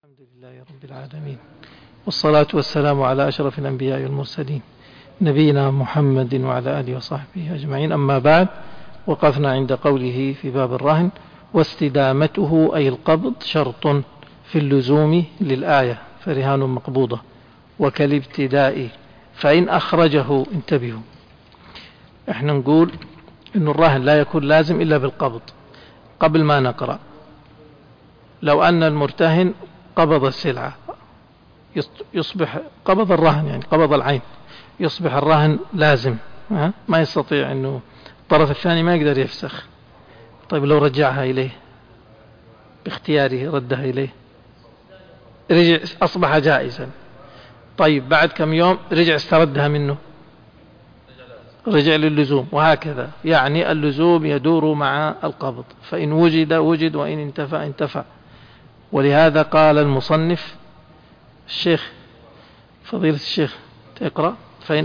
الحمد لله رب العالمين، والصلاة والسلام على أشرف الأنبياء والمرسلين نبينا محمد وعلى آله وصحبه أجمعين. أما بعد، وقفنا عند قوله في باب الرهن: واستدامته أي القبض شرط في اللزوم للآية، فرهان مقبوضة، وكالابتداء فإن أخرجه. انتبهوا، احنا نقول إن الرهن لا يكون لازم إلا بالقبض. قبل ما نقرأ، لو أن المرتهن قبض السلعة يصبح قبض الرهن، يعني قبض العين، يصبح الرهن لازم، ما يستطيع أنه الطرف الثاني ما يقدر يفسخ. طيب لو رجعها إليه باختياره، ردها إليه، رجع، أصبح جائزا. طيب بعد كم يوم رجع استردها منه، رجع للزوم، وهكذا. يعني اللزوم يدور مع القبض، فإن وجد وجد، وإن انتفى انتفى. ولهذا قال المصنف الشيخ فضيلة الشيخ تقرأ: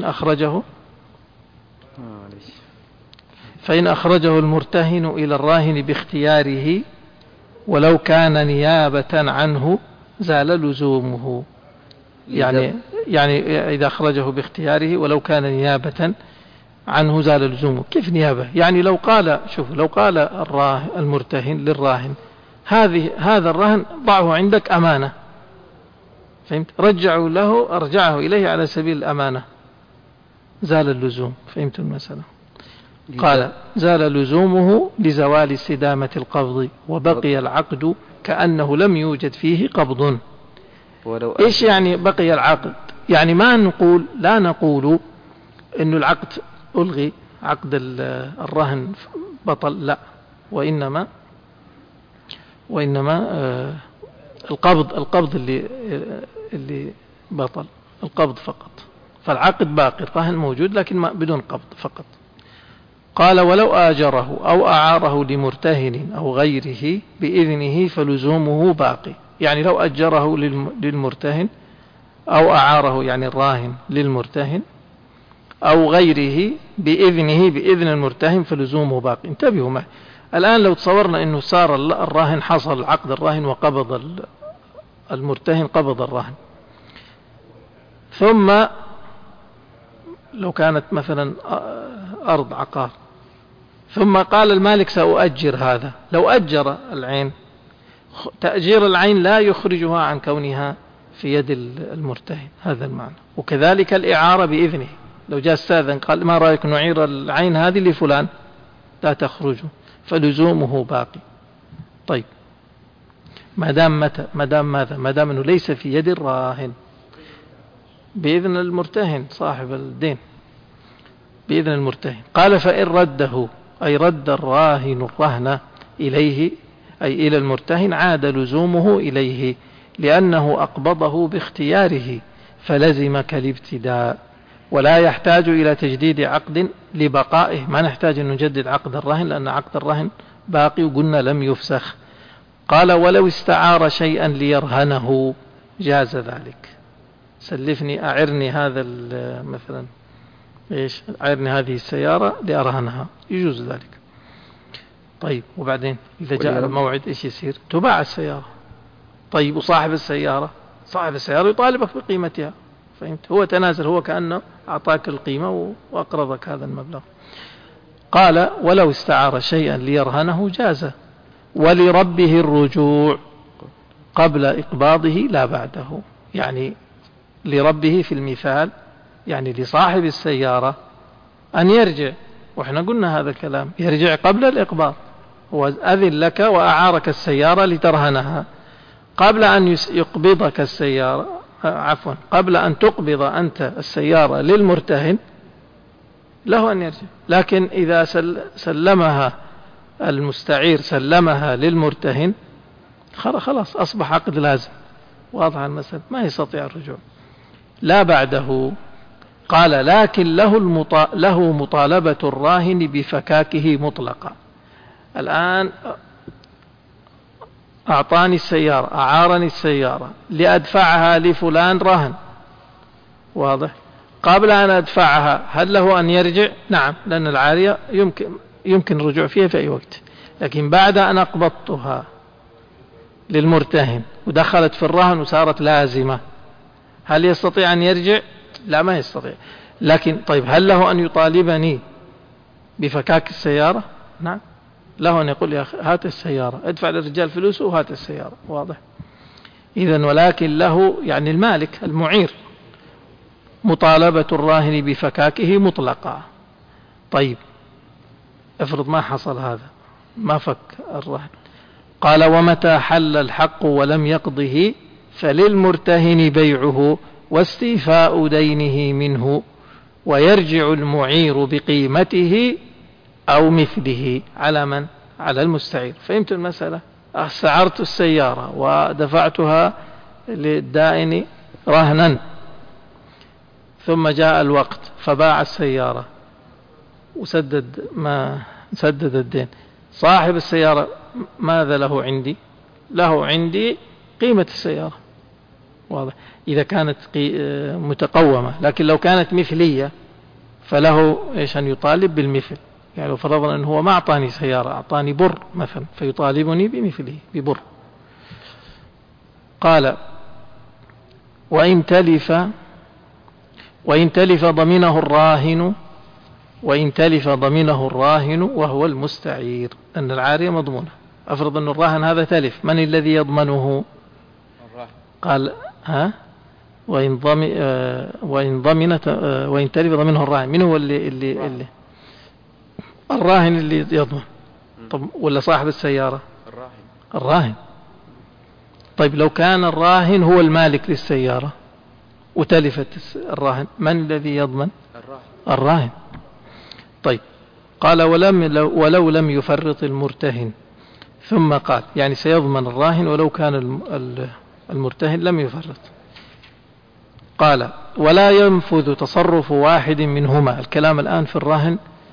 فإن أخرجه المرتهن إلى الراهن باختياره ولو كان نيابة عنه زال لزومه. يعني إذا أخرجه باختياره ولو كان نيابة عنه زال لزومه. كيف نيابة؟ يعني لو قال، شوف، لو قال المرتهن للراهن: هذا الرهن ضعه عندك أمانة، فهمت؟ أرجعه إليه على سبيل الأمانة، زال اللزوم. فهمت المسألة؟ قال: زال لزومه لزوال استدامة القبض، وبقي العقد كأنه لم يوجد فيه قبض. إيش يعني بقي العقد؟ يعني لا نقول إنه العقد ألغي، عقد الرهن بطل، لا، وإنما القبض اللي بطل، القبض فقط. فالعقد باقي، الرهن موجود لكن بدون قبض فقط. قال: ولو آجره أو أعاره لمرتهن أو غيره بإذنه فلزومه باقي. يعني لو أجره للمرتهن أو أعاره، يعني الراهن للمرتهن أو غيره بإذن المرتهن فلزومه باقي. انتبهوا معي الآن، لو تصورنا أنه صار الراهن، حصل عقد الراهن وقبض المرتهن قبض الراهن، ثم لو كانت مثلا أرض عقار، ثم قال المالك: سأؤجر هذا. لو أجر العين، تأجير العين لا يخرجها عن كونها في يد المرتهن، هذا المعنى. وكذلك الإعارة بإذنه، لو جاء استاذن قال: ما رأيك نعير العين هذه لفلان، لا تخرجه، فلزومه باقي. طيب، ما دام أنه ليس في يد الراهن، بإذن المرتهن صاحب الدين، بإذن المرتهن. قال: فإن رده، أي رد الراهن الرهن إليه، أي إلى المرتهن، عاد لزومه إليه، لأنه أقبضه باختياره، فلزم كالابتداء، ولا يحتاج إلى تجديد عقد لبقائه. ما نحتاج أن نجدد عقد الرهن، لأن عقد الرهن باقي، وقلنا لم يفسخ. قال: ولو استعار شيئا ليرهنه جاز ذلك. سلفني، أعرني هذا مثلا، أعرني هذه السيارة لأرهنها، يجوز ذلك. طيب، وبعدين إذا جاء الموعد إيش يصير؟ تباع السيارة. طيب، وصاحب السيارة يطالبك بقيمتها، فهمت؟ هو تنازل، هو كأنه أعطاك القيمة وأقرضك هذا المبلغ. قال: ولو استعار شيئا ليرهنه جاز، ولربه الرجوع قبل إقباضه لا بعده. يعني لربه في المثال، يعني لصاحب السيارة، أن يرجع، وإحنا قلنا هذا الكلام، يرجع قبل الإقباض. هو أذن لك وأعارك السيارة لترهنها، قبل أن يقبضك السيارة، قبل أن تقبض أنت السيارة للمرتهن، له أن يرجع. لكن إذا سلمها المستعير، سلمها للمرتهن، خلاص أصبح عقد لازم، واضح المسألة، ما يستطيع الرجوع لا بعده. قال: لكن له مطالبة الراهن بفكاكه مطلقا. الآن أعطاني السيارة، أعارني السيارة لأدفعها لفلان رهن، واضح؟ قبل أن أدفعها هل له أن يرجع؟ نعم، لأن العارية يمكن الرجوع فيها في أي وقت. لكن بعد أن أقبضتها للمرتهن ودخلت في الرهن وصارت لازمة، هل يستطيع أن يرجع؟ لا، ما يستطيع. لكن طيب، هل له أن يطالبني بفكاك السيارة؟ نعم، له أن يقول يا أخي هات السيارة، ادفع للرجال فلوسه وهات السيارة. واضح؟ إذن ولكن له يعني المالك المعير مطالبة الراهن بفكاكه مطلقة. طيب افرض ما حصل هذا، ما فك الرهن. قال ومتى حل الحق ولم يقضه فللمرتهن بيعه واستيفاء دينه منه، ويرجع المعير بقيمته أو مثله على من؟ على المستعير. فهمت المسألة؟ استعرت السيارة ودفعتها للدائن رهنا، ثم جاء الوقت فباع السيارة وسدد ما سدد الدين. صاحب السيارة ماذا له عندي؟ له عندي قيمة السيارة. واضح؟ إذا كانت متقومة. لكن لو كانت مثلية فله إيش أن يطالب بالمثل. يعني لو فرضنا أنه هو ما أعطاني سيارة، أعطاني بر مثلا، فيطالبني بمثله ببر. قال وإن تلف ضمنه الراهن، وإن تلف ضمنه الراهن وهو المستعير، أن العارية مضمونة. أفرض أن الراهن هذا تلف، من الذي يضمنه؟ الراهن. قال وإن تلف ضمنه الراهن، من هو اللي الراهن اللي يضمن؟ طب ولا صاحب السيارة؟ الراهن. طيب لو كان الراهن هو المالك للسيارة وتلفت الراهن، من الذي يضمن؟ الراهن. طيب قال ولو لم يفرط المرتهن، ثم قال يعني سيضمن الراهن ولو كان المرتهن لم يفرط. قال ولا ينفذ تصرف واحد منهما. الكلام الآن في الراهن،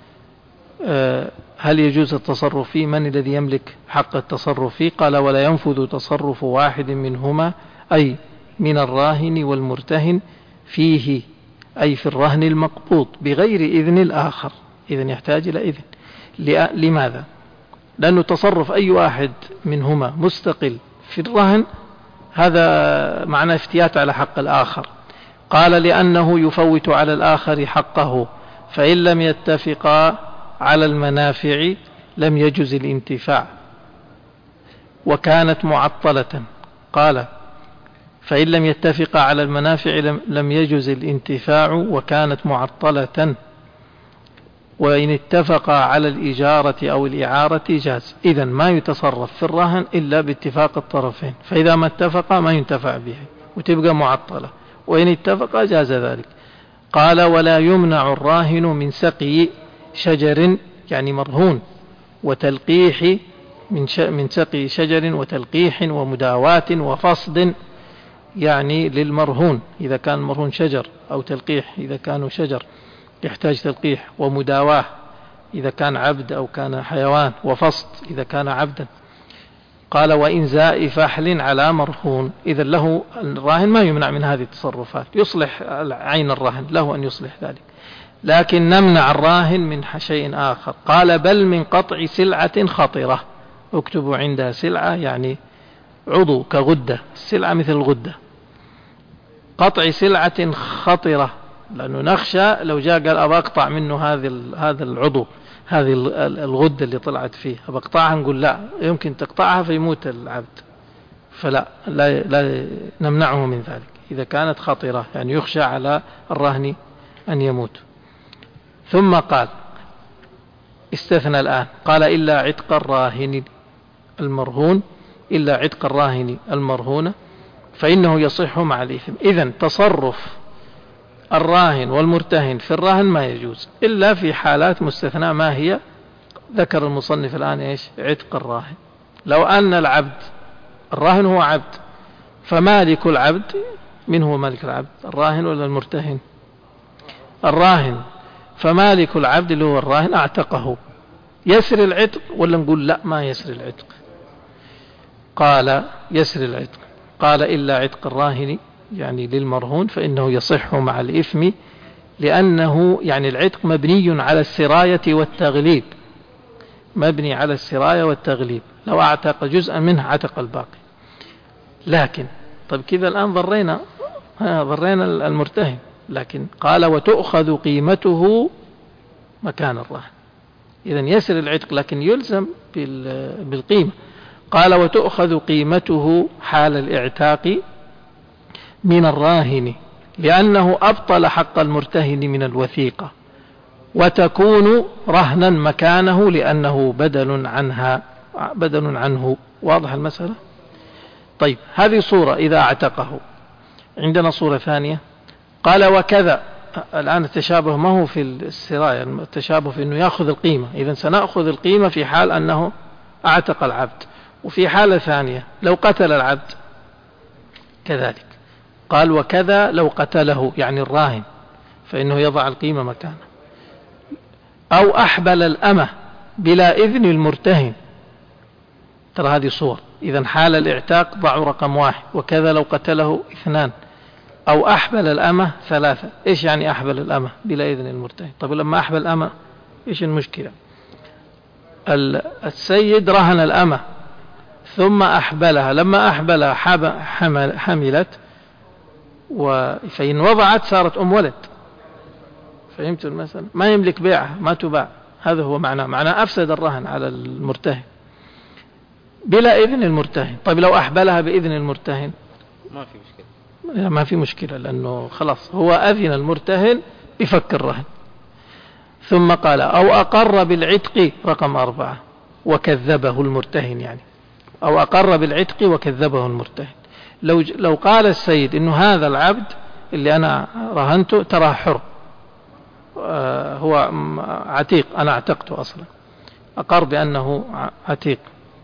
هل يجوز التصرف فيه؟ من الذي يملك حق التصرف فيه؟ قال ولا ينفذ تصرف واحد منهما، أي من الراهن والمرتهن فيه، أي في الرهن المقبوض، بغير إذن الآخر. إذن يحتاج إلى إذن. لماذا؟ لأنه تصرف أي واحد منهما مستقل في الرهن هذا معنى افتيات على حق الآخر. قال لأنه يفوت على الآخر حقه، فإن لم يتفقا على المنافع لم يجز الانتفاع وكانت معطلة. قال فإن لم يتفقا على المنافع لم يجز الانتفاع وكانت معطلة، وإن اتفقا على الإجارة أو الإعارة جاز. إذن ما يتصرف في الرهن إلا باتفاق الطرفين، فإذا ما اتفقا ما ينتفع به وتبقى معطلة، وإن اتفقا جاز ذلك. قال ولا يمنع الراهن من سقي شجر، يعني مرهون، وتلقيح من سقي شجر وتلقيح ومداواة وفصد، يعني للمرهون إذا كان مرهون شجر، أو تلقيح إذا كانوا شجر يحتاج تلقيح، ومداواة إذا كان عبد أو كان حيوان، وفصد إذا كان عبدا. قال وإنزاء فحل على مرهون. إذا له الراهن ما يمنع من هذه التصرفات، يصلح عين الرهن، له أن يصلح ذلك. لكن نمنع الراهن من شيء آخر. قال بل من قطع سلعة خطرة. اكتبوا عندها سلعة يعني عضو كغدة، السلعة مثل الغدة. قطع سلعة خطرة، لأنه نخشى لو جاء قال أبى أقطع منه هذا العضو، هذه الغدة اللي طلعت فيه، أبى أقطعها، نقول لا، يمكن تقطعها فيموت العبد، فلا لا نمنعه من ذلك إذا كانت خطرة، يعني يخشى على الرهن أن يموت. ثم قال استثنى الآن، قال إلا عتق الراهن المرهون، إلا عتق الراهن المرهون فإنه يصح مع الإثم. إذن تصرف الراهن والمرتهن في الرهن ما يجوز إلا في حالات مستثنى. ما هي؟ ذكر المصنف الآن إيش؟ عتق الراهن. لو أن العبد، الراهن هو عبد، فمالك العبد، من هو مالك العبد؟ الراهن ولا المرتهن؟ الراهن. فمالك العبد اللي هو الراهن أعتقه، يسري العتق ولا نقول لا ما يسري العتق؟ قال يسري العتق. قال إلا عتق الراهن يعني للمرهون فإنه يصح مع الإثم، لأنه يعني العتق مبني على السراية والتغليب، مبني على السراية والتغليب. لو أعتق جزءا منه عتق الباقي. لكن طيب كذا الآن ضرينا المرتهن، لكن قال وتؤخذ قيمته مكان الرهن، إذن يسر العتق لكن يلزم بالقيمة. قال وتؤخذ قيمته حال الاعتاق من الراهن لأنه أبطل حق المرتهن من الوثيقة، وتكون رهنا مكانه لأنه بدل عنه. واضح المسألة؟ طيب هذه صورة إذا اعتقه. عندنا صورة ثانية، قال وكذا. الآن التشابه ما هو في السراية، التشابه في أنه يأخذ القيمة. إذن سنأخذ القيمة في حال أنه اعتق العبد، وفي حالة ثانية لو قتل العبد كذلك. قال وكذا لو قتله يعني الراهن فإنه يضع القيمة مكانه، أو أحبل الأمة بلا إذن المرتهن. ترى هذه صور. إذن حال الاعتاق ضعوا رقم 1، وكذا لو قتله 2، أو أحبل الأمة 3. إيش يعني أحبل الأمة بلا إذن المرتهن؟ طيب لما أحبل الأمة إيش المشكلة؟ السيد رهن الأمة ثم أحبلها، لما أحبلها حملت، فإن وضعت صارت ولد. فهمت المثل؟ ما يملك بيعها، ما تباع. هذا هو معناه أفسد الرهن على المرتهن بلا إذن المرتهن. طيب لو أحبلها بإذن المرتهن ما في مشكلة لأنه خلاص هو أذن المرتهن بفك الرهن. ثم قال أو أقر بالعتق رقم 4 وكذبه المرتهن، يعني أو أقر بالعتق وكذبه المرتهن. لو قال السيد إنه هذا العبد اللي أنا رهنته ترى حر، هو عتيق، أنا اعتقته أصلا، أقر بأنه عتيق،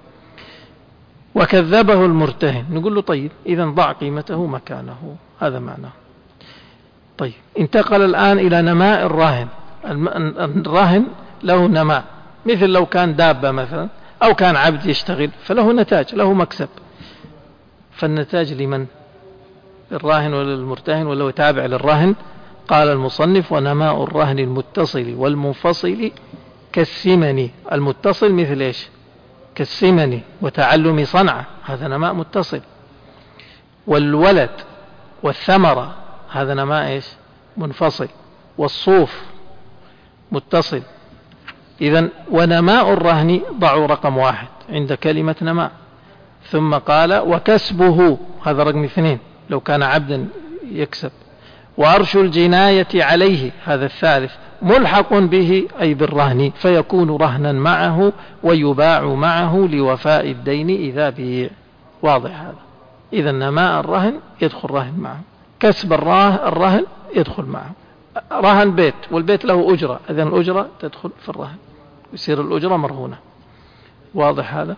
وكذبه المرتهن، نقول له طيب إذن ضع قيمته مكانه. هذا معناه. طيب انتقل الآن إلى نماء الراهن. الراهن له نماء، مثل لو كان دابة مثلا أو كان عبد يشتغل فله نتاج، له مكسب. فالنتاج لمن؟ الراهن ولا المرتهن ولا تابع للراهن؟ قال المصنف ونماء الرهن المتصل والمنفصل كالثمن. المتصل مثل إيش؟ كالثمن وتعلم صنعة، هذا نماء متصل. والولد والثمرة هذا نماء إيش؟ منفصل. والصوف متصل. إذن ونماء الرهن ضعوا رقم 1 عند كلمة نماء. ثم قال وكسبه، هذا رقم 2 لو كان عبدا يكسب. وأرش الجناية عليه، هذا الثالث، ملحق به أي بالرهن فيكون رهنا معه ويباع معه لوفاء الدين إذا بيع. واضح هذا؟ إذا نماء الرهن يدخل رهن معه، كسب الرهن يدخل معه. رهن بيت والبيت له أجرة، إذن الأجرة تدخل في الرهن، يصير الأجرة مرهونة. واضح هذا؟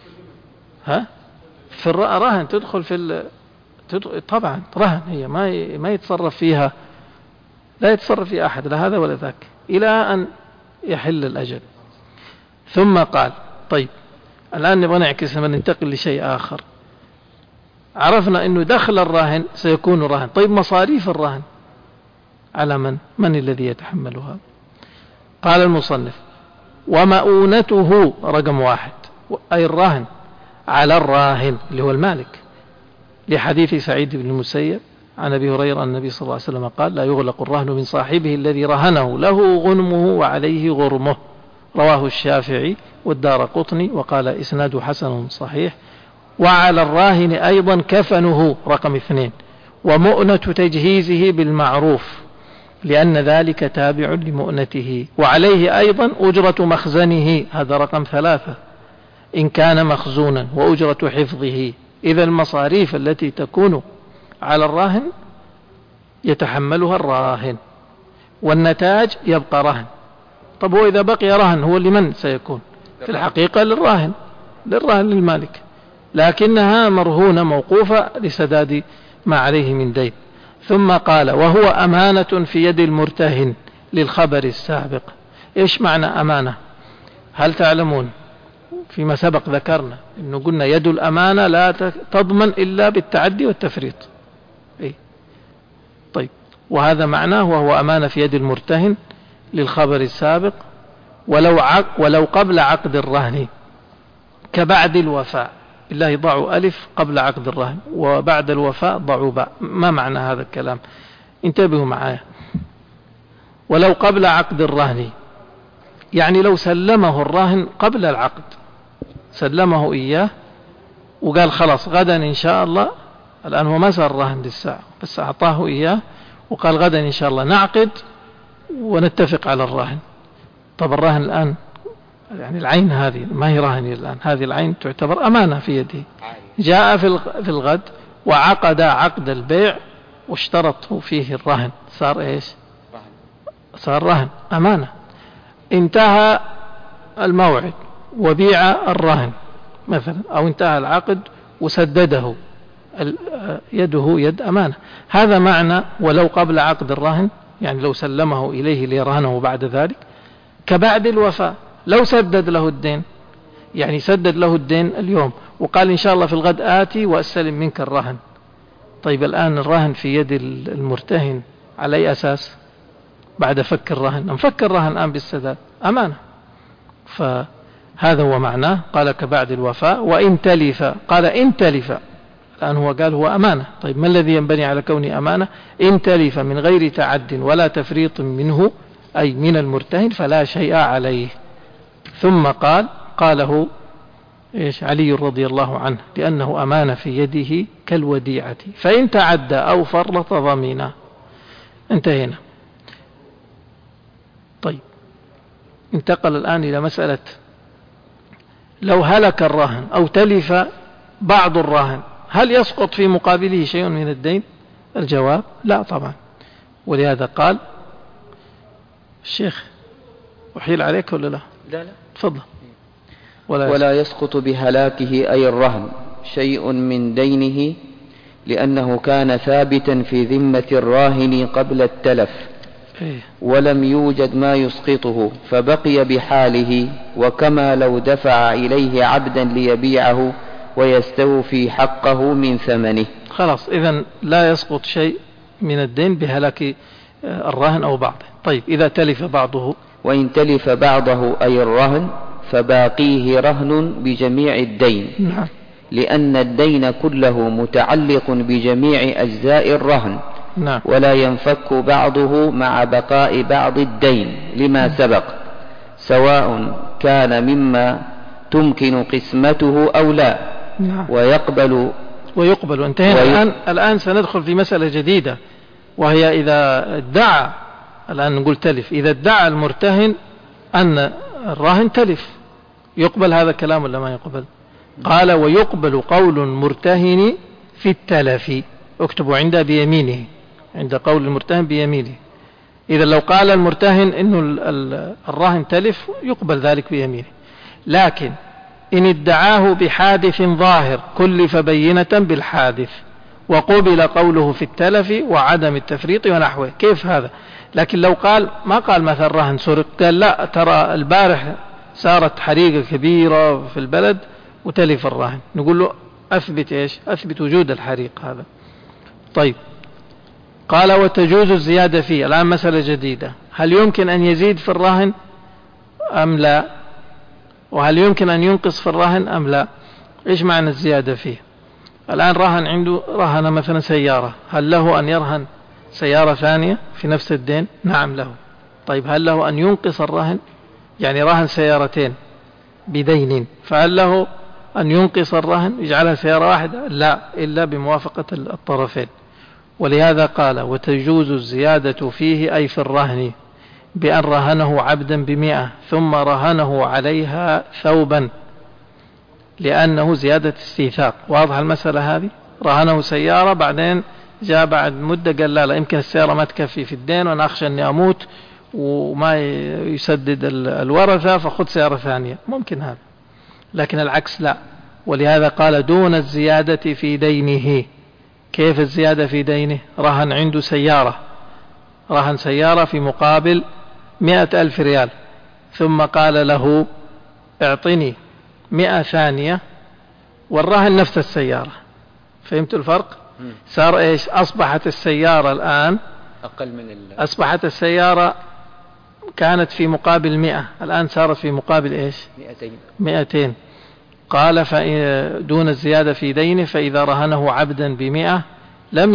في الرهن تدخل في طبعا رهن هي ما يتصرف فيها، لا يتصرف فيها أحد لا هذا ولا ذاك إلى أن يحل الأجل. ثم قال طيب الآن نبغى نعكس لما ننتقل لشيء آخر. عرفنا أنه دخل الراهن سيكون رهن. طيب مصاريف الرهن على من الذي يتحملها؟ قال المصنف ومؤونته رقم 1 أي الراهن على الراهن اللي هو المالك، لحديث سعيد بن المسيب عن أبي هريرة النبي صلى الله عليه وسلم قال لا يغلق الرهن من صاحبه الذي رهنه له غنمه وعليه غرمه. رواه الشافعي والدارقطني وقال إسناد حسن صحيح. وعلى الراهن أيضا كفنه رقم 2 ومؤنة تجهيزه بالمعروف لأن ذلك تابع لمؤنته. وعليه أيضا أجرة مخزنه، هذا رقم 3 إن كان مخزونا، وأجرة حفظه. إذا المصاريف التي تكون على الراهن يتحملها الراهن، والنتاج يبقى رهن. طب هو إذا بقي رهن هو لمن سيكون؟ في الحقيقة للراهن للمالك، لكنها مرهونة موقوفة لسداد ما عليه من دين. ثم قال وهو أمانة في يد المرتهن للخبر السابق. إيش معنى أمانة؟ هل تعلمون فيما سبق ذكرنا إنه قلنا يد الأمانة لا تضمن إلا بالتعدي والتفريط. طيب وهذا معناه وهو أمانة في يد المرتهن للخبر السابق ولو قبل عقد الرهن كبعد الوفاء بالله ضعوا ألف قبل عقد الرهن وبعد الوفاء ضعوا باء. ما معنى هذا الكلام؟ انتبهوا معايا. ولو قبل عقد الرهن يعني لو سلمه الراهن قبل العقد، سلمه إياه وقال خلاص غدا إن شاء الله، الآن هو ما صار الراهن للساعة بس أعطاه إياه وقال غدا إن شاء الله نعقد ونتفق على الراهن. طب الراهن الآن يعني العين هذه ما هي راهن الآن، هذه العين تعتبر أمانة في يده. جاء في الغد وعقد عقد البيع واشترطه فيه الرهن، صار إيش؟ صار رهن أمانة. انتهى الموعد وبيع الرهن مثلا، أو انتهى العقد وسدده، يده يد أمانة. هذا معنى ولو قبل عقد الرهن، يعني لو سلمه إليه ليرهنه بعد ذلك. كبعد الوفاء لو سدد له الدين، يعني سدد له الدين اليوم وقال إن شاء الله في الغد آتي وأستلم منك الرهن. طيب الآن الرهن في يد المرتهن على أي أساس؟ بعد فك الرهن، انفك الرهن الآن بالسداد أمانة. فهذا هو معناه. قال كبعد الوفاء. وإن تلف، قال إن تلف، الآن هو قال هو أمانة. طيب ما الذي ينبني على كونه أمانة؟ إن تلف من غير تعد ولا تفريط منه أي من المرتهن فلا شيء عليه. ثم قاله إيش؟ علي رضي الله عنه لأنه أمانة في يده كالوديعة، فإن تعدى أو فرط ضمينه. انتهينا. طيب انتقل الآن إلى مسألة لو هلك الرهن أو تلف بعض الرهن هل يسقط في مقابله شيء من الدين؟ الجواب لا طبعا. ولهذا قال الشيخ أحيل عليك ولا لا؟ لا تفضل. ولا يسقط بهلاكه أي الرهن شيء من دينه لأنه كان ثابتا في ذمة الراهن قبل التلف ولم يوجد ما يسقطه فبقي بحاله، وكما لو دفع إليه عبدا ليبيعه ويستوفي حقه من ثمنه. خلاص إذن لا يسقط شيء من الدين بهلاك الراهن أو بعضه. طيب إذا تلف بعضه؟ وإن تلف بعضه أي الرهن فباقيه رهن بجميع الدين. نعم. لأن الدين كله متعلق بجميع أجزاء الرهن. نعم. ولا ينفك بعضه مع بقاء بعض الدين لما سبق، سواء كان مما تمكن قسمته أو لا. نعم. ويقبل. انتهينا. الآن سندخل في مسألة جديدة، وهي إذا ادعى، الآن نقول تلف، إذا ادعى المرتهن أن الراهن تلف، يقبل هذا الكلام ولا ما يقبل؟ قال ويقبل قول المرتهن في التلف. اكتبوا عنده بيمينه، عند قول المرتهن بيمينه. إذا لو قال المرتهن إنه الراهن تلف يقبل ذلك بيمينه. لكن إن ادعاه بحادث ظاهر كلف بينة بالحادث وقبل قوله في التلف وعدم التفريط ونحوه. كيف هذا؟ لكن لو قال، ما قال مثلا الراهن سرق، قال لا ترى البارح صارت حريقة كبيرة في البلد وتلف الراهن، نقول له أثبت إيش؟ أثبت وجود الحريق هذا. طيب قال وتجوز الزيادة فيه. الآن مسألة جديدة، هل يمكن أن يزيد في الراهن أم لا؟ وهل يمكن أن ينقص في الراهن أم لا؟ إيش معنى الزيادة فيه؟ الآن راهن عنده رهن مثلا سيارة، هل له أن يرهن سيارة ثانية في نفس الدين؟ نعم له. طيب هل له أن ينقص الرهن؟ يعني راهن سيارتين بدين، فهل له أن ينقص الرهن يجعلها سيارة واحدة؟ لا، إلا بموافقة الطرفين. ولهذا قال وتجوز الزيادة فيه أي في الرهن بأن رهنه عبدا ب100 ثم رهنه عليها ثوبا، لأنه زيادة استيثاق. واضح المسألة هذه؟ رهنه سيارة، بعدين جاء بعد مدة قال لا يمكن السيارة ما تكفي في الدين وأنا أخشى أني أموت وما يسدد الورثة فخذ سيارة ثانية، ممكن هذا. لكن العكس لا. ولهذا قال دون الزيادة في دينه. كيف الزيادة في دينه؟ رهن عنده سيارة، رهن سيارة في مقابل 100,000 ريال، ثم قال له اعطني 100 ثانية والرهن نفس السيارة. فهمت الفرق؟ صار ايش؟ أصبحت السيارة الآن أقل من أصبحت السيارة كانت في مقابل 100، الآن صارت في مقابل ايش؟ 200. 200. قال دون الزيادة في دينه، فإذا رهنه عبدا ب100 لم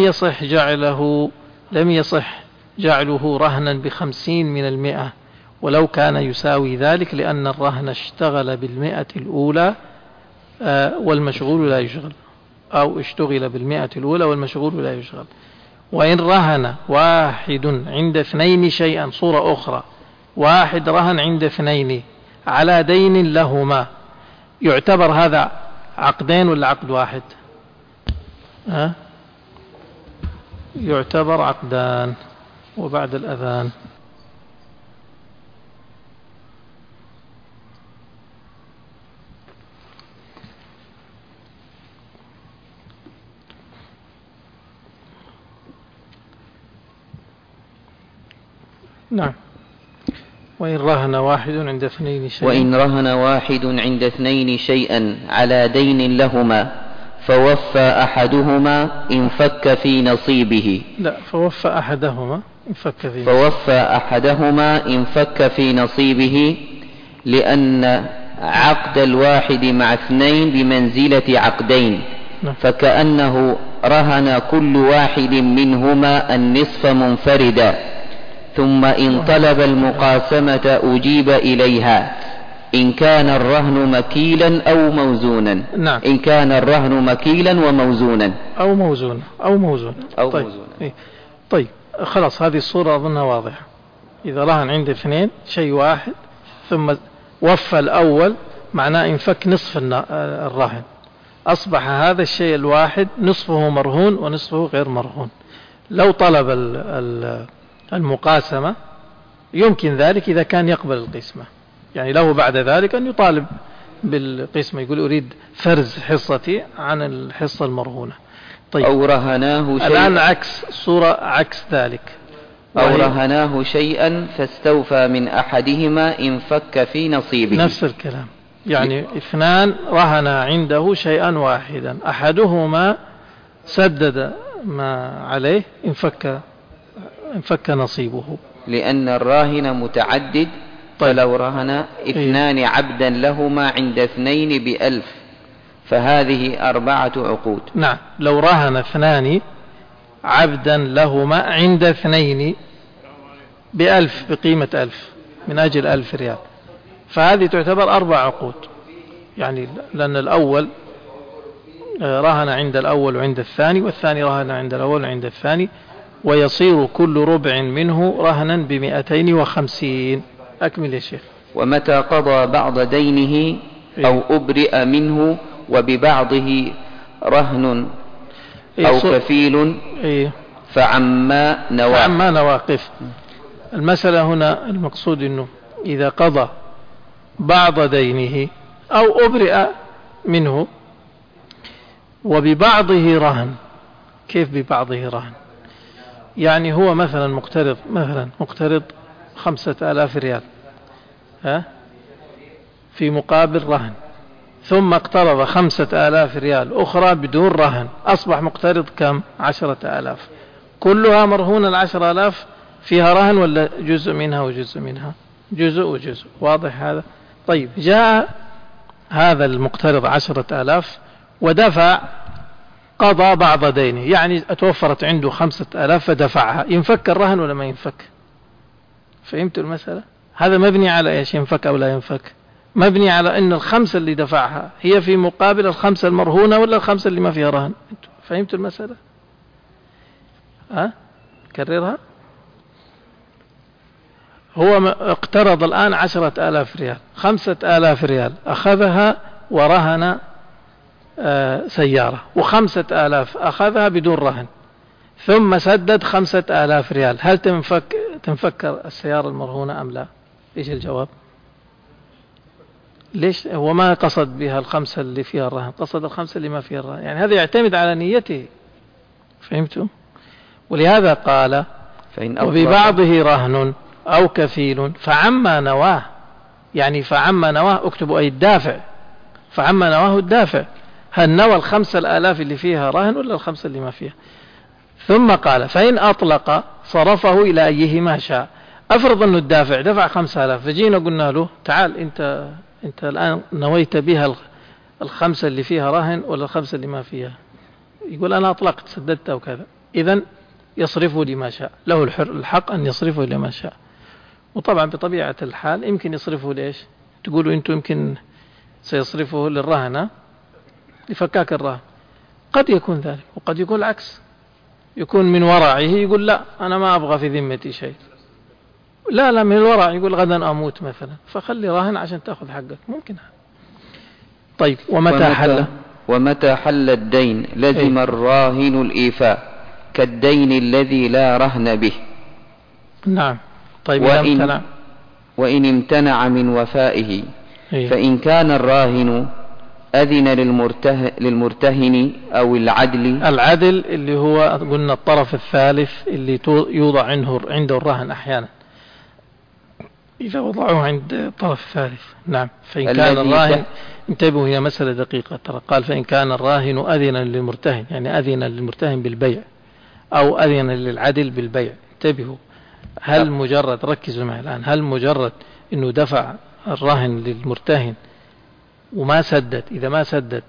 يصح جعله رهنا ب50 من 100 ولو كان يساوي ذلك، لأن الرهن اشتغل بال100 الأولى والمشغول لا يشغل، أو اشتغل بال100 الأولى والمشغول لا يشغل. وإن رهن واحد عند 2 شيئا، صورة أخرى، واحد رهن عند 2 على دين لهما، يعتبر هذا عقدين ولا عقد واحد؟ يعتبر عقدان. وبعد الأذان. نعم. وإن رهن واحد عند 2 شيئا، وإن رهن واحد عند 2 شيئا على دين لهما فوفى أحدهما انفك في نصيبه. لا، فوفى أحدهما انفك في نصيبه، لأن عقد الواحد مع 2 بمنزلة عقدين، فكأنه رهن كل واحد منهما النصف منفردا، ثم إن طلب المقاسمة أجيب إليها إن كان الرهن مكيلا أو موزونا. نعم. إن كان الرهن مكيلا وموزونا أو موزونا. طيب خلاص، هذه الصورة أظنها واضحة. إذا رهن عند 2 شيء واحد ثم وفى الأول، معناه انفك نصف الرهن، أصبح هذا الشيء الواحد نصفه مرهون ونصفه غير مرهون. لو طلب المقاسمة يمكن ذلك إذا كان يقبل القسمة، يعني له بعد ذلك أن يطالب بالقسمة، يقول أريد فرز حصتي عن الحصة المرهونة. طيب، أو رهناه شيئا. الآن عكس الصورة، عكس ذلك. أو رهناه شيئا فاستوفى من أحدهما انفك في نصيبه. نفس الكلام، يعني 2 رهن عنده شيئا واحدا، أحدهما سدد ما عليه انفك نصيبه، لأن الراهن متعدد. طيب. فلو رهن 2 عبدا لهما عند 2 ب1000 فهذه 4 عقود. نعم، لو رهن 2 عبدا لهما عند 2 ب1000، بقيمة 1000 من أجل 1000 ريال، فهذه تعتبر 4 عقود، يعني لأن الأول رهن عند الأول وعند الثاني، والثاني رهن عند الأول وعند الثاني، ويصير كل ربع منه رهنا ب250. أكمل يا شيخ. ومتى قضى بعض دينه أو أبرئ منه وببعضه رهن أو كفيل فعما نواقف. المسألة هنا المقصود أنه إذا قضى بعض دينه أو أبرئ منه وببعضه رهن. كيف ببعضه رهن؟ يعني هو مثلا مقترض 5000 ريال في مقابل رهن، ثم اقترض 5000 ريال أخرى بدون رهن، أصبح مقترض كم؟ 10000. كلها مرهونة. 10000 فيها رهن ولا جزء منها وجزء منها؟ جزء وجزء. واضح هذا؟ طيب، جاء هذا المقترض 10000 ودفع، قضى بعض دينه، يعني اتوفرت عنده 5000 فدفعها، ينفك الرهن ولا ما ينفك؟ فهمت المسألة؟ هذا مبني على ايش؟ ينفك او لا ينفك؟ مبني على ان الخمسة اللي دفعها هي في مقابل الخمسة المرهونة ولا الخمسة اللي ما فيها رهن. فهمت المسألة؟ كررها. هو اقترض الآن 10000 ريال، 5000 ريال أخذها ورهن سيارة، 5000 أخذها بدون رهن، ثم سدد 5000 ريال. هل تنفك السيارة المرهونة أم لا؟ إيش الجواب؟ ليش هو ما قصد بها الخمسة اللي فيها الرهن، قصد الخمسة اللي ما فيها الرهن؟ يعني هذا يعتمد على نيته. فهمتم؟ ولهذا قال وببعضه رهن أو كفيل فعما نواه، يعني فعما نواه اكتبوا أي الدافع، فعما نواه الدافع، هل نوى 5000 اللي فيها رهن ولا 5 اللي ما فيها؟ ثم قال فإن أطلق صرفه إلى أيهما شاء. أفرض أنه الدافع دفع 5000 فجينا قلنا له تعال أنت الآن نويت بها الخمسة اللي فيها راهن ولا الخمسة اللي ما فيها؟ يقول أنا أطلقت سددت أو كذا، إذن يصرفه لما شاء، له الحق أن يصرفه لما شاء. وطبعا بطبيعة الحال يمكن يصرفه ليش؟ تقولوا أنتم يمكن سيصرفه للرهن لفكاك الرهن، قد يكون ذلك وقد يكون العكس، يكون من ورعه يقول لا أنا ما أبغى في ذمتي شيء، لا من الورع يقول غدا أموت مثلا فخلي راهن عشان تأخذ حقك، ممكن. طيب ومتى حل الدين لزم الراهن الإيفاء كالدين الذي لا رهن به. نعم. طيب وإن امتنع من وفائه فإن كان الراهن أذن للمرتهن أو العدل اللي هو قلنا الطرف الثالث اللي يوضع عنده الرهن أحيانا إذا وضعوه عند الطرف الثالث. نعم. فإن كان الراهن، انتبهوا هي مسألة دقيقة ترى، قال فإن كان الراهن أذن للمرتهن، يعني أذن للمرتهن بالبيع أو أذن للعدل بالبيع. انتبهوا، هل مجرد، ركزوا معي الآن، هل مجرد أنه دفع الراهن للمرتهن وما سدد، إذا ما سدد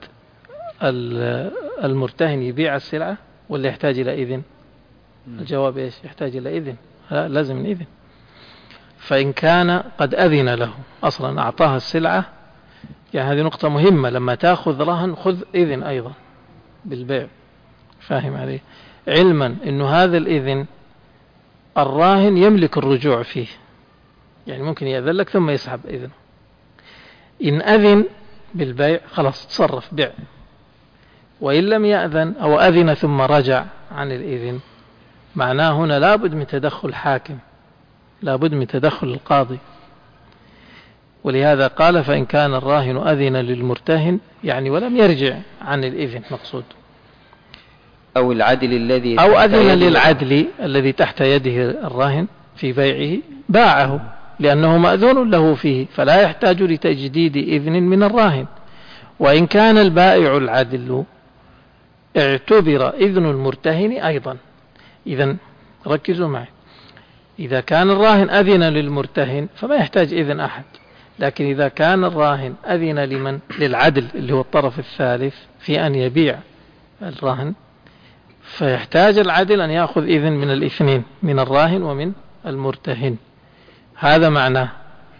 المرتهن يبيع السلعة ولا يحتاج إلى إذن؟ الجواب إيش؟ يحتاج إلى إذن، لازم إذن. فإن كان قد أذن له أصلا أعطاها السلعة، يعني هذه نقطة مهمة، لما تأخذ رهن خذ إذن أيضا بالبيع، فاهم عليه؟ علما أنه هذا الإذن الراهن يملك الرجوع فيه، يعني ممكن يأذن لك ثم يسحب إذنه. إن أذن بالبيع خلاص تصرف بيع، وإن لم يأذن أو أذن ثم رجع عن الإذن، معناه هنا لابد من تدخل حاكم، لابد من تدخل القاضي. ولهذا قال فإن كان الراهن أذن للمرتهن، يعني ولم يرجع عن الإذن مقصود، أو العدل الذي أو أذن للعدل الذي تحت يده الراهن في بيعه باعه لأنه مأذون له فيه، فلا يحتاج لتجديد إذن من الراهن. وإن كان البائع العدل اعتبر إذن المرتهن أيضا. إذن ركزوا معي، إذا كان الراهن أذن للمرتهن فما يحتاج إذن أحد، لكن إذا كان الراهن أذن للعدل اللي هو الطرف الثالث في أن يبيع الراهن، فيحتاج العدل أن يأخذ إذن من الاثنين، من الراهن ومن المرتهن. هذا معناه.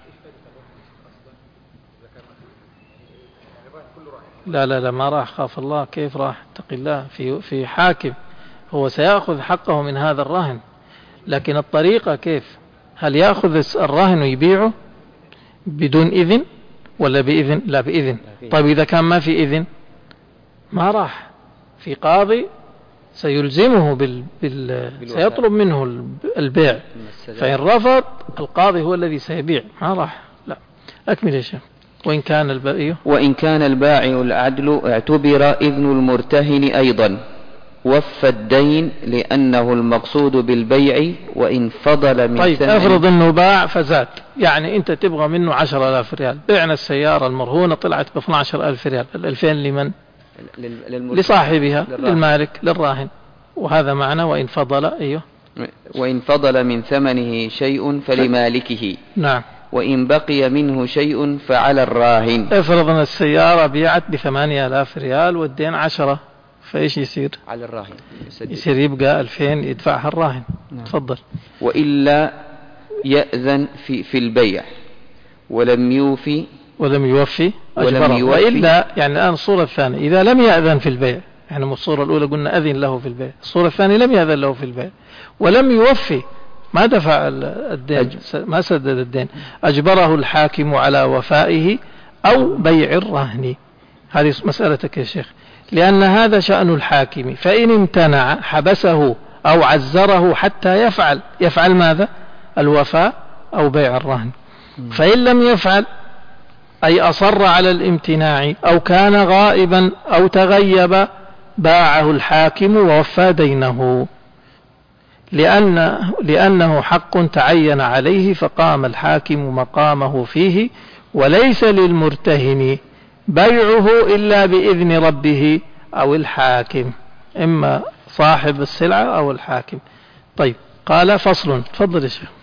لا ما راح، خاف الله، كيف راح؟ اتق الله، في حاكم هو سيأخذ حقه من هذا الراهن، لكن الطريقة كيف؟ هل يأخذ الراهن ويبيعه بدون إذن ولا بإذن؟ لا بإذن. طيب إذا كان ما في إذن ما راح، في قاضي سيلزمه سيطلب منه البيع، فإن رفض القاضي هو الذي سيبيع، ما راح. لا أكمل يا شيخ. وإن كان البائع العدل اعتبر إذن المرتهن أيضا وفى الدين لأنه المقصود بالبيع وإن فضل من طيب افرض أنه باع فزاد، يعني أنت تبغى منه 10,000 ريال، بعنا السيارة المرهونة طلعت ب12,000 ريال، 2000 لمن؟ لصاحبها، للمالك، للراهن. وهذا معنى وإن فضل. وإن فضل من ثمنه شيء فلمالكه. نعم. وإن بقي منه شيء فعلى الراهن. افرض أن السيارة بيعت ب8,000 ريال والدين 10، فإيش يصير؟ على الراهن يصير يبقى 2000 يدفعها الراهن. تفضل. وإلا يأذن في البيع ولم يوفي أجبره. وإلا يعني الآن الصورة الثانية، إذا لم يأذن في البيع، يعني الصورة الأولى قلنا أذن له في البيع، الصورة الثانية لم يأذن له في البيع ولم يوفي، ما دفع الدين، ما سدد الدين، أجبره الحاكم على وفائه أو بيع الرهن. هذه مسألتك يا شيخ، لأن هذا شأن الحاكم، فإن امتنع حبسه أو عزره حتى يفعل ماذا؟ الوفاء أو بيع الرهن. فإن لم يفعل، أي أصر على الامتناع أو كان غائبا أو تغيب، باعه الحاكم ووفى دينه، لأنه حق تعين عليه، فقام الحاكم مقامه فيه، وليس للمرتهن بيعه إلا بإذن ربه أو الحاكم، إما صاحب السلعة أو الحاكم. طيب قال فصل. تفضل يا شيخ.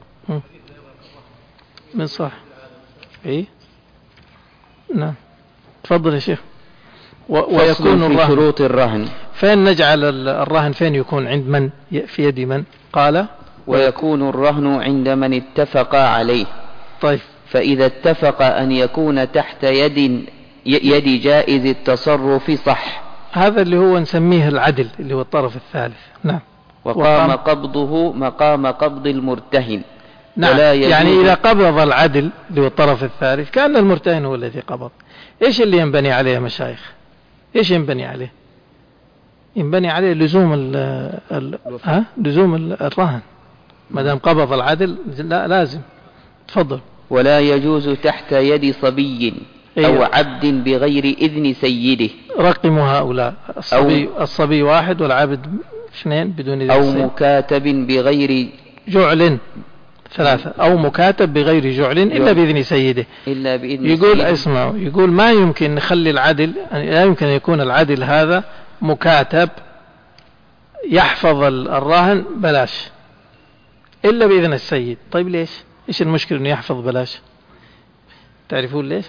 من صح. نعم. تفضل يا شيخ. ويكون في شروط الرهن. فين نجعل الرهن؟ فين يكون؟ عند من؟ في يد من؟ قال ويكون الرهن عند من اتفق عليه. طيب. فإذا اتفق أن يكون تحت يد جائز التصرف صح. هذا اللي هو نسميه العدل، اللي هو الطرف الثالث. نعم. وقام قبضه مقام قبض المرتهن. نعم. يعني إذا قبض العدل اللي هو الطرف الثالث كأن المرتهن هو الذي قبض. إيش اللي ينبني عليه يا مشايخ؟ إيش ينبني عليه؟ ينبني عليه لزوم لزوم الرهن. ما دام قبض العدل لا لازم. تفضل. ولا يجوز تحت يد صبي أو عبد بغير إذن سيده. رقموا هؤلاء: الصبي واحد والعبد اثنين بدون إذن أو مكاتب بغير جعل ثلاثة، أو مكاتب بغير جعل إلا بإذن سيده. يقول اسمعوا، يقول ما يمكن نخلي العدل، لا يمكن أن يكون العدل هذا مكاتب يحفظ الراهن بلاش إلا بإذن السيد. طيب ليش؟ إيش المشكلة أنه يحفظ بلاش؟ تعرفون ليش؟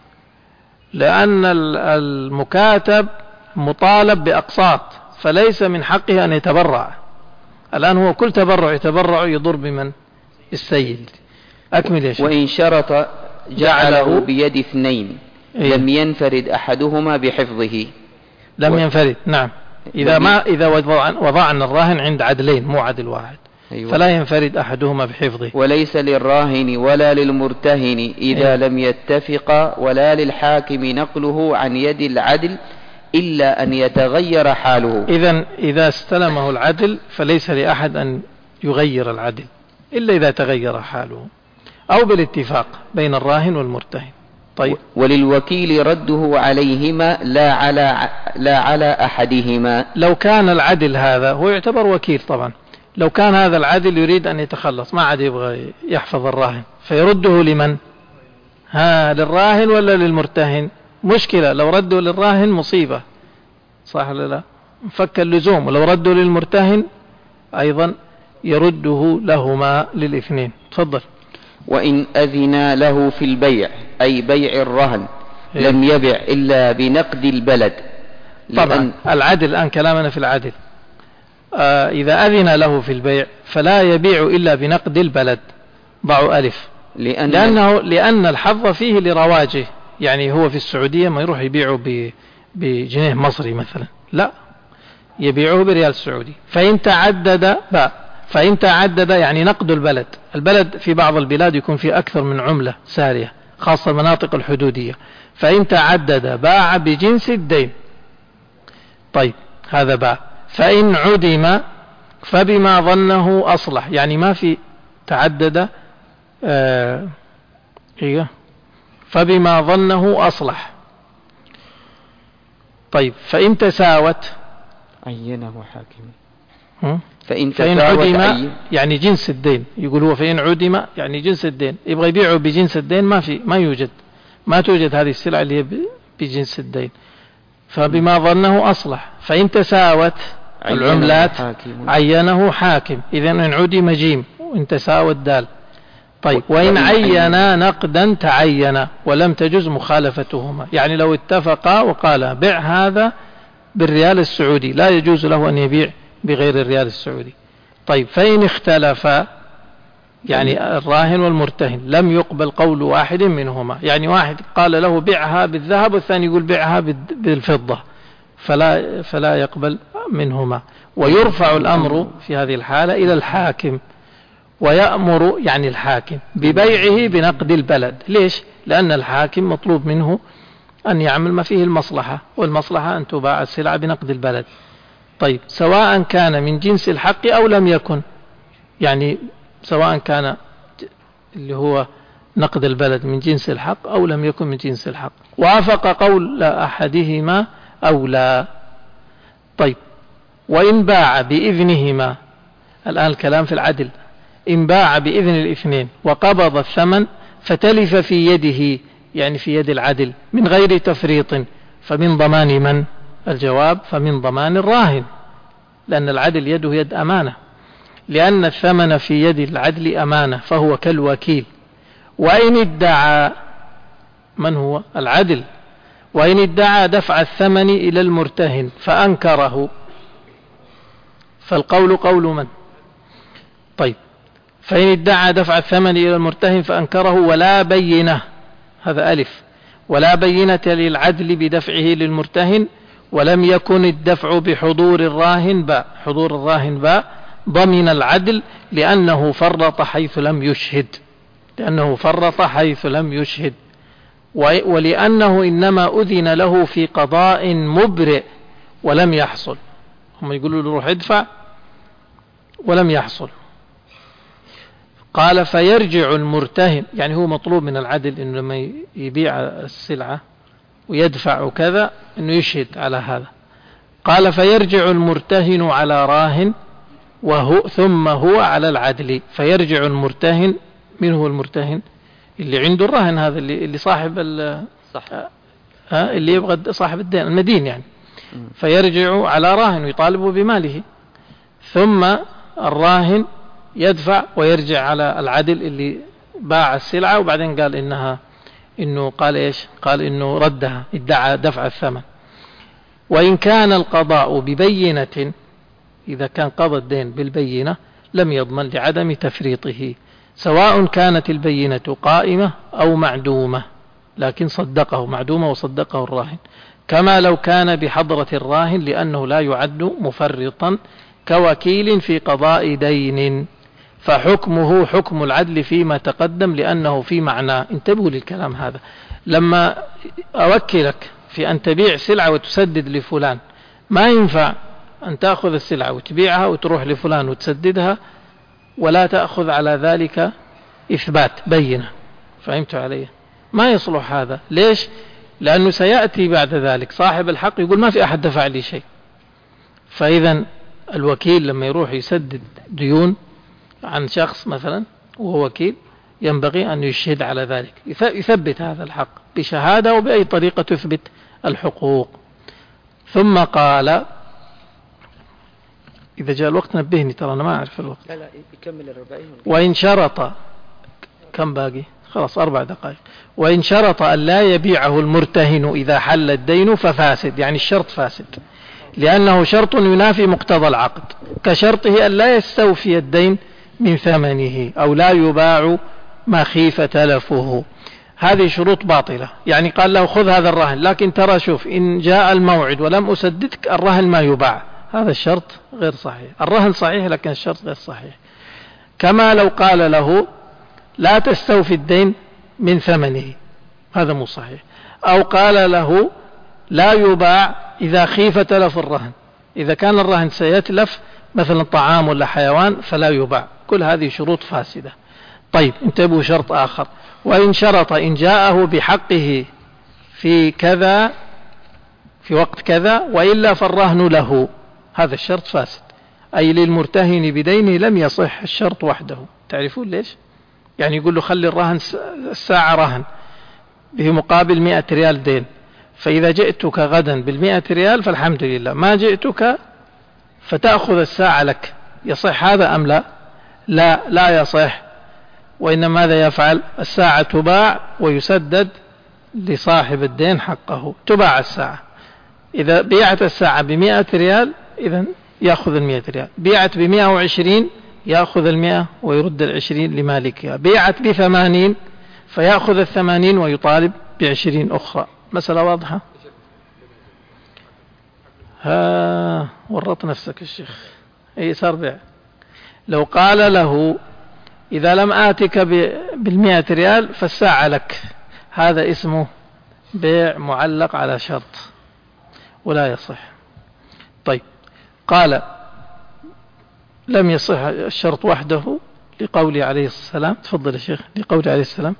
لأن المكاتب مطالب بأقساط، فليس من حقه أن يتبرع. الآن هو كل تبرع يتبرع يضر بمن؟ السيد. أكمل يا شيخ. وإن شرط جعله بيد اثنين لم ينفرد أحدهما بحفظه. لم ينفرد. نعم. إذا وضعنا الراهن عند عدلين مو عدل واحد. أيوة. فلا ينفرد أحدهما بحفظه. وليس للراهن ولا للمرتهن إذا لم يتفق ولا للحاكم نقله عن يد العدل إلا أن يتغير حاله. إذا استلمه العدل فليس لأحد أن يغير العدل إلا إذا تغير حاله أو بالاتفاق بين الراهن والمرتهن. طيب. وللوكيل رده عليهما لا على أحدهما. لو كان العدل هذا هو يعتبر وكيل طبعا. لو كان هذا العدل يريد أن يتخلص، ما عاد يبغى يحفظ الراهن، فيرده لمن؟ للراهن ولا للمرتهن؟ مشكلة. لو ردوا للراهن مصيبة، صح ولا لا؟ مفك اللزوم. ولو ردوا للمرتهن أيضا يرده لهما للاثنين. تفضل. وإن أذن له في البيع أي بيع الرهن لم يبع إلا بنقد البلد. طبعا العدل الآن كلامنا في العدل. إذا أذن له في البيع فلا يبيع إلا بنقد البلد. ضعوا ألف. لأن الحظ فيه لرواجه. يعني هو في السعودية ما يروح يبيعه بجنيه مصري مثلا، لا، يبيعه بريال سعودي. فإن تعدد يعني نقد البلد في بعض البلاد يكون فيه أكثر من عملة سارية، خاصة المناطق الحدودية. فإن تعدد باع بجنس الدين. طيب هذا باع. فإن عدم فبما ظنه أصلح. يعني ما في تعدد فبما ظنه أصلح. طيب فإن تساوت عينه حاكم. فإن عدم يعني جنس الدين. يقول هو فإن عدم يعني جنس الدين، يبغى يبيعه بجنس الدين، ما توجد هذه السلعة اللي هي بجنس الدين. فبما ظنه أصلح. فإن تساوت العملات عينه حاكم. إذن إن عدم جيم وإن تساوت دال. طيب وإن عين نقدا تعين ولم تجز مخالفتهما. يعني لو اتفقا وقال بيع هذا بالريال السعودي لا يجوز له أن يبيع بغير الريال السعودي. طيب فإن اختلفا يعني الراهن والمرتهن لم يقبل قول واحد منهما. يعني واحد قال له بيعها بالذهب والثاني يقول بيعها بالفضة، فلا يقبل منهما. ويرفع الأمر في هذه الحالة إلى الحاكم ويأمر يعني الحاكم ببيعه بنقد البلد. ليش؟ لأن الحاكم مطلوب منه أن يعمل ما فيه المصلحة، والمصلحة أن تباع السلعة بنقد البلد. طيب سواء كان من جنس الحق أو لم يكن، يعني سواء كان اللي هو نقد البلد من جنس الحق أو لم يكن من جنس الحق، وافق قول أحدهما أو لا. طيب وإن باع بإذنهما، الآن الكلام في العدل، إن باع بإذن الاثنين وقبض الثمن فتلف في يده يعني في يد العدل من غير تفريط، فمن ضمان من؟ الجواب فمن ضمان الراهن، لأن العدل يده يد أمانة، لأن الثمن في يد العدل أمانة فهو كالوكيل. وإن ادعى من هو العدل، وإن ادعى دفع الثمن إلى المرتهن فأنكره فالقول قول من؟ طيب، فإن ادعى دفع الثمن إلى المرتهن فأنكره ولا بينة، هذا ألف، ولا بينة للعدل بدفعه للمرتهن، ولم يكن الدفع بحضور الراهن باء، حضور الراهن باء، ضمن العدل لأنه فرط حيث لم يشهد، لأنه فرط حيث لم يشهد، ولأنه إنما أذن له في قضاء مبرئ ولم يحصل. هم يقولوا له روح ادفع ولم يحصل. قال فيرجع المرتهن، يعني هو مطلوب من العدل إنه لما يبيع السلعة ويدفع وكذا إنه يشهد على هذا. قال فيرجع المرتهن على راهن ثم هو على العدل. فيرجع المرتهن، من هو المرتهن؟ اللي عنده الرهن، هذا اللي صاحب اللي يبغى صاحب الدين المدين يعني. فيرجع على راهن ويطالبه بماله، ثم الراهن يدفع ويرجع على العدل اللي باع السلعة، وبعدين قال إنه قال إيش؟ قال إنه ردها، ادعى دفع الثمن. وإن كان القضاء ببينة، إذا كان قضى الدين بالبينة لم يضمن لعدم تفريطه، سواء كانت البينة قائمة أو معدومة، لكن صدقه، معدومة وصدقه الراهن، كما لو كان بحضرة الراهن، لأنه لا يعد مفرطا كوكيل في قضاء دين، فحكمه حكم العدل فيما تقدم لأنه في معناه. انتبهوا للكلام هذا، لما أوكلك في أن تبيع سلعة وتسدد لفلان، ما ينفع أن تأخذ السلعة وتبيعها وتروح لفلان وتسددها ولا تأخذ على ذلك إثبات بينة. فهمت علي؟ ما يصلح هذا. ليش؟ لأنه سيأتي بعد ذلك صاحب الحق يقول ما في أحد دفع لي شيء. فإذا الوكيل لما يروح يسدد ديون عن شخص مثلا وهو وكيل، ينبغي أن يشهد على ذلك، يثبت هذا الحق بشهادة وبأي طريقة تثبت الحقوق. ثم قال، إذا جاء الوقت نبهني، ترى أنا ما أعرف الوقت. لا يكمل الربعين. وإن شرط، كم باقي؟ خلاص 4 دقائق. وإن شرط أن لا يبيعه المرتهن إذا حل الدين ففاسد، يعني الشرط فاسد، لأنه شرط ينافي مقتضى العقد، كشرطه أن لا يستوفي الدين من ثمنه أو لا يباع ما خيف تلفه. هذه شروط باطلة. يعني قال له خذ هذا الرهن، لكن ترى شوف إن جاء الموعد ولم أسددك الرهن ما يباع، هذا الشرط غير صحيح. الرهن صحيح لكن الشرط غير صحيح. كما لو قال له لا تستوفي الدين من ثمنه، هذا مو صحيح. أو قال له لا يباع إذا خيف تلف الرهن، إذا كان الرهن سيتلف مثلا طعام ولا حيوان فلا يباع. كل هذه شروط فاسدة. طيب انتبهوا، شرط آخر، وإن شرط إن جاءه بحقه في كذا في وقت كذا وإلا فالرهن له، هذا الشرط فاسد، أي للمرتهن بدينه لم يصح الشرط وحده. تعرفون ليش؟ يعني يقول له خلي الرهن الساعة رهن بمقابل 100 ريال دين، فإذا جئتك غدا بال100 ريال فالحمد لله، ما جئتك فتأخذ الساعة لك، يصح هذا أم لا؟ لا يصح. وإنما ماذا يفعل؟ الساعة تباع ويسدد لصاحب الدين حقه، تباع الساعة. إذا بيعت الساعة ب100 ريال إذن يأخذ 100 ريال، بيعت ب120 يأخذ 100 ويرد 20 لمالكها، بيعت ب80 فيأخذ 80 ويطالب ب20 أخرى. مسألة واضحة؟ ورط نفسك الشيخ. أي صار بيع. لو قال له إذا لم آتك بال100 ريال فالساعة لك، هذا اسمه بيع معلق على شرط ولا يصح. طيب، قال لم يصح الشرط وحده لقوله عليه السلام. تفضل يا شيخ. لقوله عليه السلام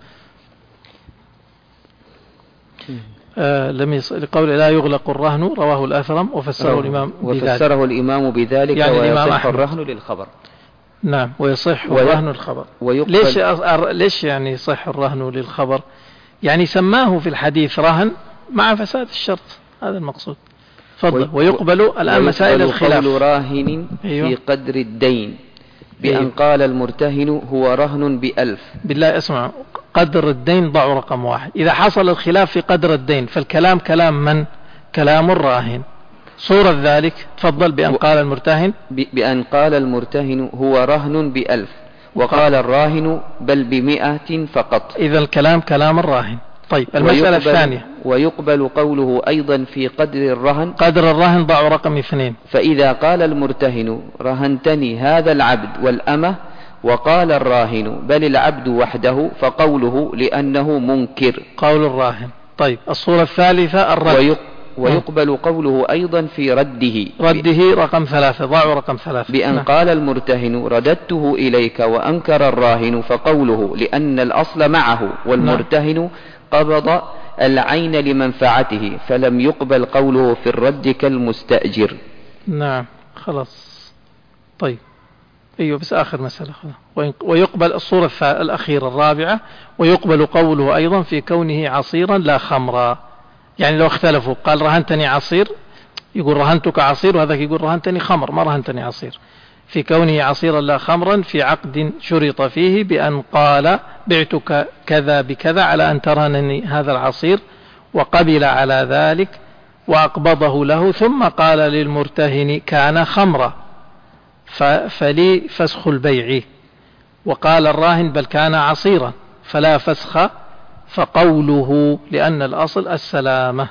لقوله لا يغلق الرهن، رواه الأثرم وفسره الإمام بذلك يعني ويصح الرهن للخبر. نعم، ويصح الرهن للخبر. ليش يعني يصح الرهن للخبر؟ يعني سماه في الحديث رهن مع فساد الشرط، هذا المقصود. تفضل. ويقبل الآن مسائل الخلاف. قول راهن في قدر الدين بأن قال المرتهن هو رهن ب1000. بالله اسمع، قدر الدين ضعوا رقم 1. إذا حصل الخلاف في قدر الدين فالكلام كلام من؟ كلام الراهن. صورة ذلك تفضل بأن قال المرتهن بأن قال المرتهن هو رهن ب1000 وقال الراهن بل ب100 فقط. إذا الكلام كلام الراهن. طيب المسألة الثانية. ويقبل قوله أيضا في قدر الرهن. قدر الرهن ضعوا رقم 2. فإذا قال المرتهن رهنتني هذا العبد والأمة وقال الراهن بل العبد وحده فقوله لأنه منكر. قول الراهن. طيب الصورة الثالثة الرد. ويقبل قوله أيضا في رده رقم 3. ضعوا رقم 3. بأن قال المرتهن رددته إليك وأنكر الراهن فقوله لأن الأصل معه والمرتهن قبض العين لمنفعته فلم يقبل قوله في الرد كالمستأجر. نعم خلاص. طيب أيوة بس آخر مسألة. ويقبل الصورة الأخيرة الرابعة ويقبل قوله أيضا في كونه عصيرا لا خمرا. يعني لو اختلفوا قال رهنتني عصير يقول رهنتك عصير وهذاك يقول رهنتني خمر ما رهنتني عصير. في كونه عصيرا لا خمرا في عقد شرط فيه بأن قال بعتك كذا بكذا على أن ترهنني هذا العصير وقبل على ذلك وأقبضه له ثم قال للمرتهن كان خمرا فلي فسخ البيع وقال الراهن بل كان عصيرا فلا فسخ فقوله لأن الأصل السلامة.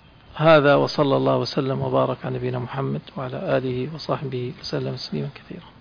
هذا وصلى الله وسلم وبارك على نبينا محمد وعلى آله وصحبه وسلم تسليما كثيرا.